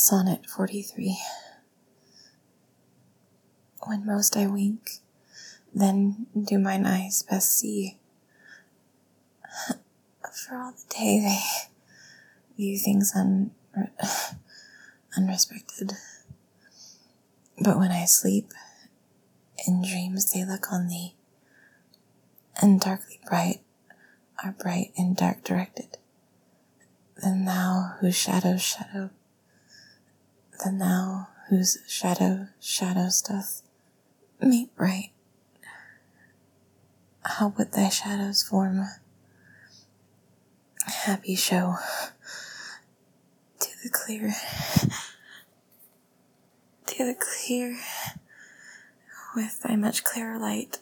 Sonnet 43. When most I wink, then do mine eyes best see. For all the day they view things unrespected. But when I sleep, in dreams they look on thee, and darkly bright are bright and dark directed. Then thou whose shadows doth make bright, how would thy shadows form a happy show to the clear, with thy much clearer light,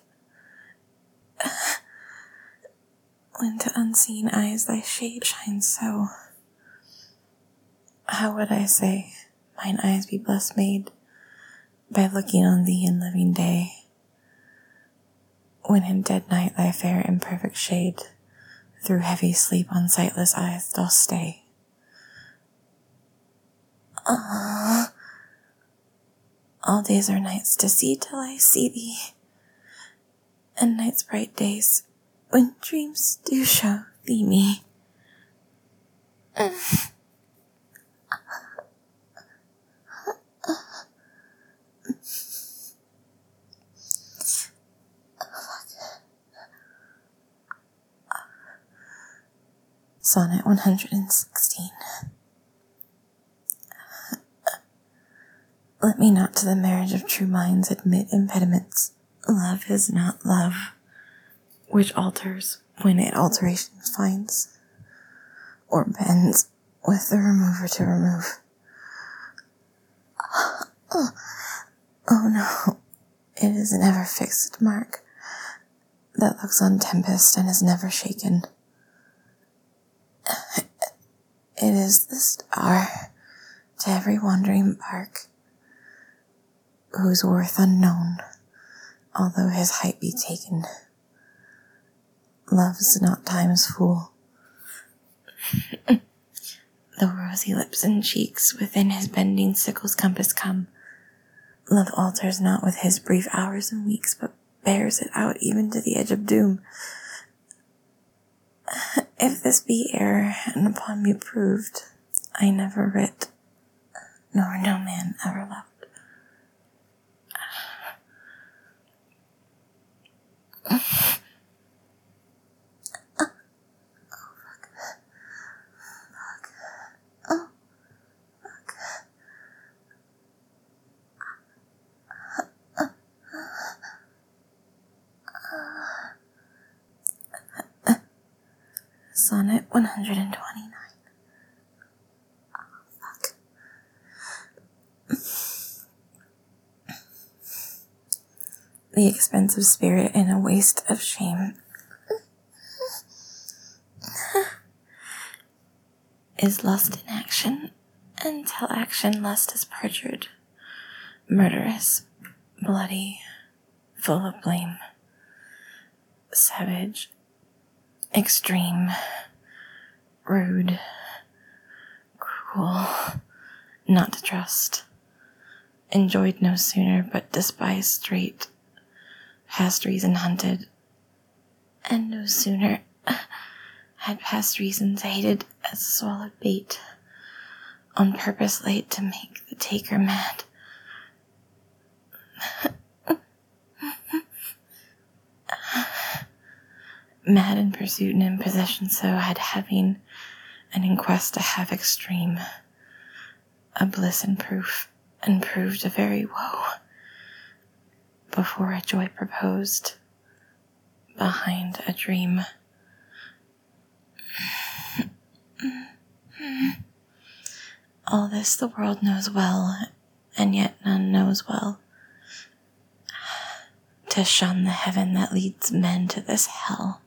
when to unseen eyes thy shade shines so. How would I say, mine eyes be blessed made by looking on thee in living day, when in dead night thy fair imperfect shade through heavy sleep on sightless eyes doth stay. All days are nights to see till I see thee, and nights bright days when dreams do show thee me. Sonnet 116. Let me not to the marriage of true minds admit impediments. Love is not love, which alters when it alterations finds, or bends with the remover to remove. Oh no, it is an ever fixed mark that looks on tempest and is never shaken. It is the star to every wandering bark, whose worth unknown, although his height be taken. Love's not time's fool. The rosy lips and cheeks within his bending sickle's compass come. Love alters not with his brief hours and weeks, but bears it out even to the edge of doom. If this be error, and upon me proved, I never writ, nor no man ever loved. Sonnet 129. The expensive spirit in a waste of shame is lust in action, until action lust is perjured, murderous, bloody, full of blame, savage, extreme, rude, cruel, not to trust, enjoyed no sooner but despised straight, past reason hunted, and no sooner had past reasons hated as swallowed bait, on purpose laid to make the taker mad. Mad in pursuit and in possession so had having, and in quest to have extreme, a bliss in proof, and proved a very woe, before a joy proposed, behind a dream. All this the world knows well, and yet none knows well, to shun the heaven that leads men to this hell.